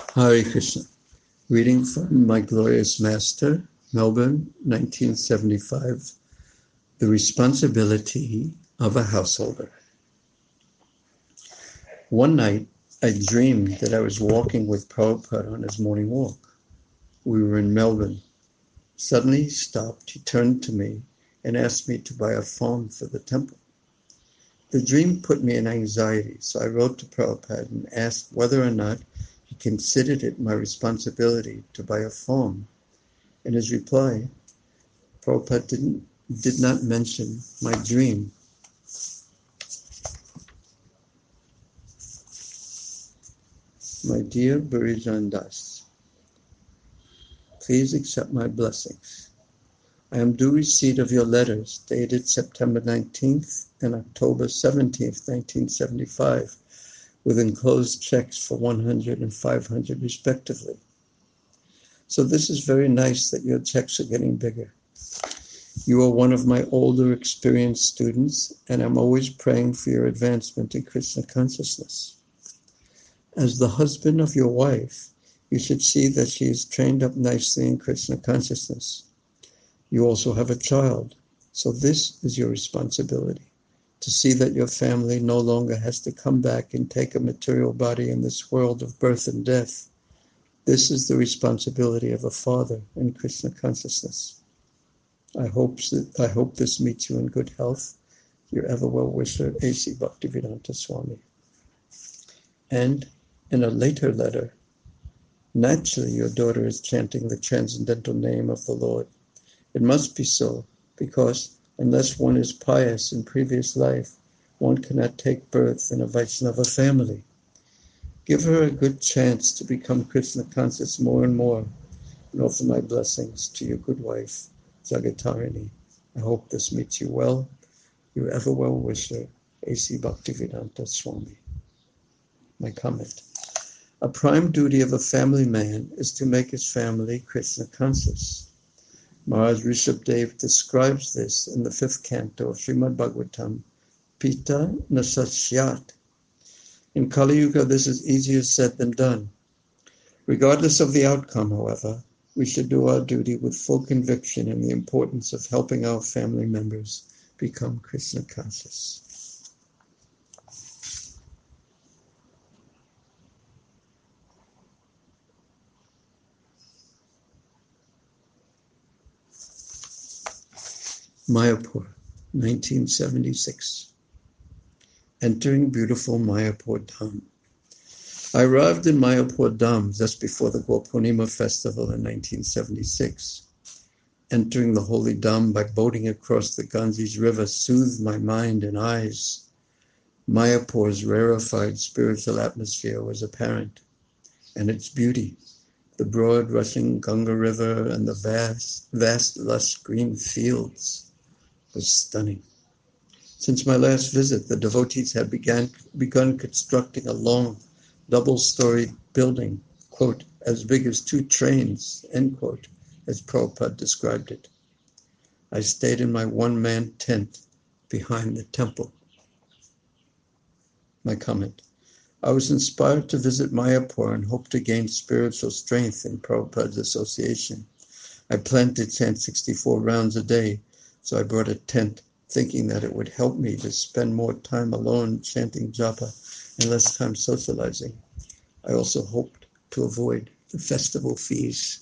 Hare Krishna. Reading from My Glorious Master, Melbourne, 1975. The Responsibility of a Householder. One night, I dreamed that I was walking with Prabhupada on his morning walk. We were in Melbourne. Suddenly he stopped, he turned to me and asked me to buy a phone for the temple. The dream put me in anxiety, so I wrote to Prabhupada and asked whether or not he considered it my responsibility to buy a phone. In his reply, Prabhupada did not mention my dream. My dear Burijan Das, please accept my blessings. I am due receipt of your letters dated September 19th and October 17th, 1975, with enclosed checks for 100 and 500 respectively. So this is very nice that your checks are getting bigger. You are one of my older, experienced students, and I'm always praying for your advancement in Krishna consciousness. As the husband of your wife, you should see that she is trained up nicely in Krishna consciousness. You also have a child, so this is your responsibility, to see that your family no longer has to come back and take a material body in this world of birth and death. This is the responsibility of a father in Krishna consciousness. I hope this meets you in good health. Your ever well-wisher, A.C. Bhaktivedanta Swami. And in a later letter, naturally your daughter is chanting the transcendental name of the Lord. It must be so, because unless one is pious in previous life, one cannot take birth in a Vaishnava family. Give her a good chance to become Krishna conscious more and more, and offer my blessings to your good wife, Jagatarini. I hope this meets you well. Your ever well-wisher, A.C. Bhaktivedanta Swami. My comment. A prime duty of a family man is to make his family Krishna conscious. Maharaj Rishabdev describes this in the 5th canto of Srimad Bhagavatam, Pita Nasasyat. In Kali Yuga, this is easier said than done. Regardless of the outcome, however, we should do our duty with full conviction in the importance of helping our family members become Krishna conscious. Mayapur, 1976. Entering beautiful Mayapur Dham. I arrived in Mayapur Dham just before the Gaur-Purnima festival in 1976. Entering the holy Dham by boating across the Ganges River soothed my mind and eyes. Mayapur's rarefied spiritual atmosphere was apparent, and its beauty, the broad rushing Ganga River and the vast lush green fields, was stunning. Since my last visit, the devotees had begun constructing a long, double-storied building, quote, as big as 2 trains, end quote, as Prabhupada described it. I stayed in my one-man tent behind the temple. My comment. I was inspired to visit Mayapur and hoped to gain spiritual strength in Prabhupada's association. I planned to chant 64 rounds a day, so I brought a tent, thinking that it would help me to spend more time alone chanting japa and less time socializing. I also hoped to avoid the festival fees.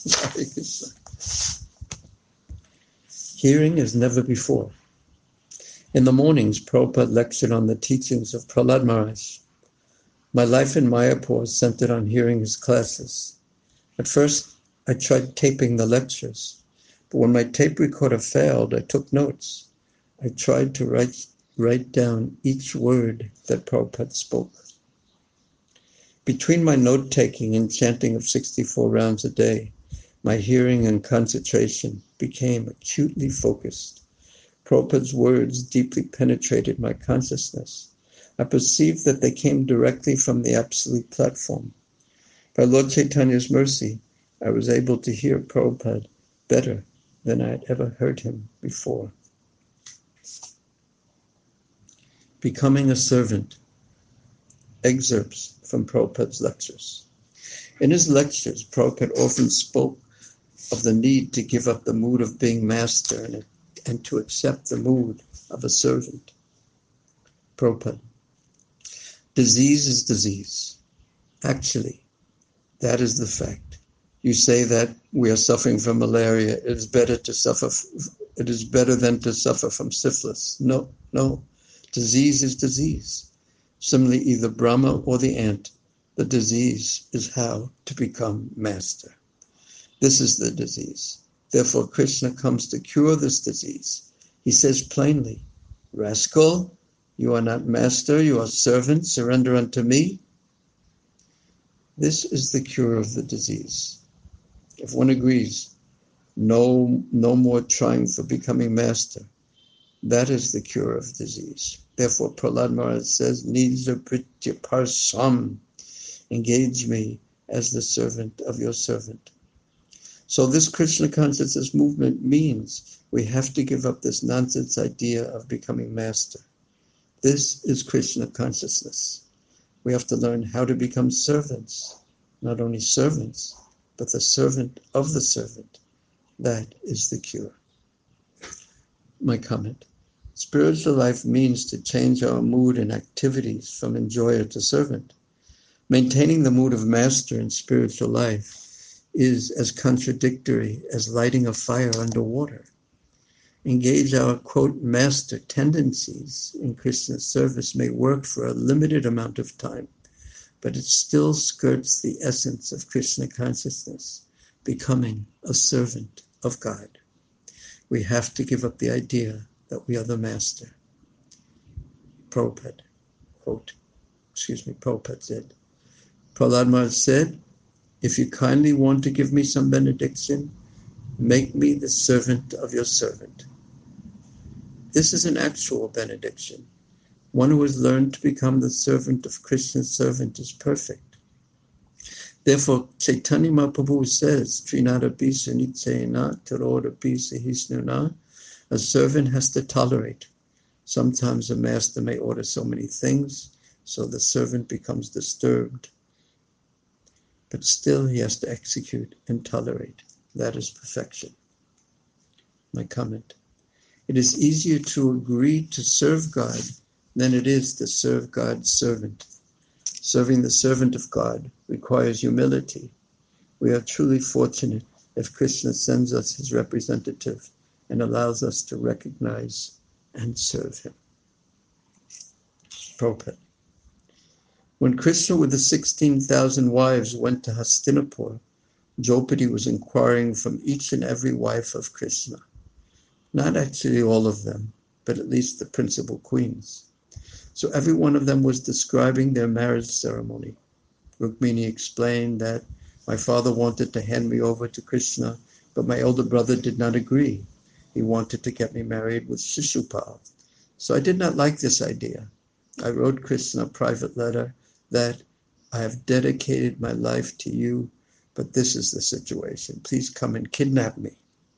Hearing as never before. In the mornings, Prabhupada lectured on the teachings of Prahlad Maharaj. My life in Mayapur centered on hearing his classes. At first, I tried taping the lectures, but when my tape recorder failed, I took notes. I tried to write down each word that Prabhupada spoke. Between my note-taking and chanting of 64 rounds a day, my hearing and concentration became acutely focused. Prabhupada's words deeply penetrated my consciousness. I perceived that they came directly from the Absolute Platform. By Lord Chaitanya's mercy, I was able to hear Prabhupada better than I had ever heard him before. Becoming a servant. Excerpts from Prabhupada's lectures. In his lectures, Prabhupada often spoke of the need to give up the mood of being master and to accept the mood of a servant. Prabhupada, disease is disease. Actually, that is the fact. You say that we are suffering from malaria. It is better than to suffer from syphilis. No. Disease is disease. Similarly, either Brahma or the ant, the disease is how to become master. This is the disease. Therefore, Krishna comes to cure this disease. He says plainly, rascal, you are not master, you are servant, surrender unto me. This is the cure of the disease. If one agrees, no more trying for becoming master. That is the cure of disease. Therefore, Prahlad Maharaj says, Nija Pritya Parsam, engage me as the servant of your servant. So this Krishna consciousness movement means we have to give up this nonsense idea of becoming master. This is Krishna consciousness. We have to learn how to become servants, not only servants, but the servant of the servant. That is the cure. My comment. Spiritual life means to change our mood and activities from enjoyer to servant. Maintaining the mood of master in spiritual life is as contradictory as lighting a fire underwater. Engage our, quote, master tendencies in Krishna's service may work for a limited amount of time, but it still skirts the essence of Krishna consciousness, becoming a servant of God. We have to give up the idea that we are the master. Prabhupada said, Prahlad Maharaj said, if you kindly want to give me some benediction, make me the servant of your servant. This is an actual benediction. One who has learned to become the servant of Krishna's servant is perfect. Therefore, Chaitanya Mahaprabhu says, Trinada Bisa Nitsena Taroda Bisa Hisnuna, a servant has to tolerate. Sometimes a master may order so many things, so the servant becomes disturbed. But still he has to execute and tolerate. That is perfection. My comment. It is easier to agree to serve God than it is to serve God's servant. Serving the servant of God requires humility. We are truly fortunate if Krishna sends us his representative and allows us to recognize and serve him. Prabhupada. When Krishna with the 16,000 wives went to Hastinapur, Draupadi was inquiring from each and every wife of Krishna. Not actually all of them, but at least the principal queens. So every one of them was describing their marriage ceremony. Rukmini explained that my father wanted to hand me over to Krishna, but my elder brother did not agree. He wanted to get me married with Shishupal. So I did not like this idea. I wrote Krishna a private letter that I have dedicated my life to you, but this is the situation. Please come and kidnap me.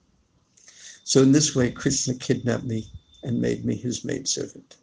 So in this way, Krishna kidnapped me and made me his maidservant.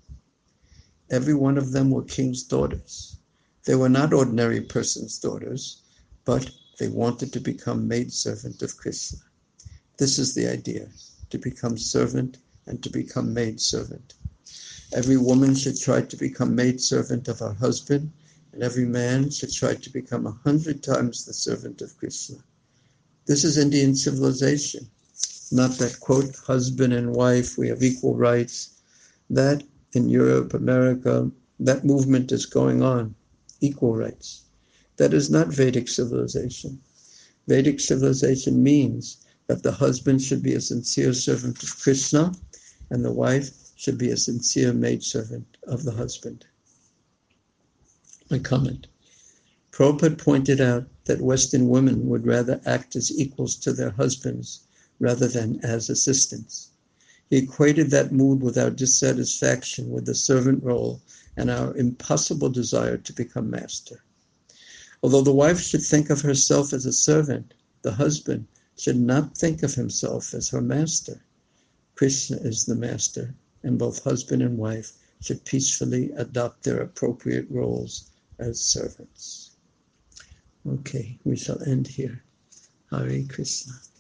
Every one of them were king's daughters. They were not ordinary person's daughters, but they wanted to become maidservant of Krishna. This is the idea, to become servant and to become maidservant. Every woman should try to become maidservant of her husband, and every man should try to become 100 times the servant of Krishna. This is Indian civilization. Not that, quote, husband and wife, we have equal rights. That in Europe, America, that movement is going on, equal rights. That is not Vedic civilization. Vedic civilization means that the husband should be a sincere servant of Krishna and the wife should be a sincere maidservant of the husband. My comment. Prabhupada pointed out that Western women would rather act as equals to their husbands rather than as assistants. He equated that mood with our dissatisfaction with the servant role and our impossible desire to become master. Although the wife should think of herself as a servant, the husband should not think of himself as her master. Krishna is the master, and both husband and wife should peacefully adopt their appropriate roles as servants. Okay, we shall end here. Hare Krishna.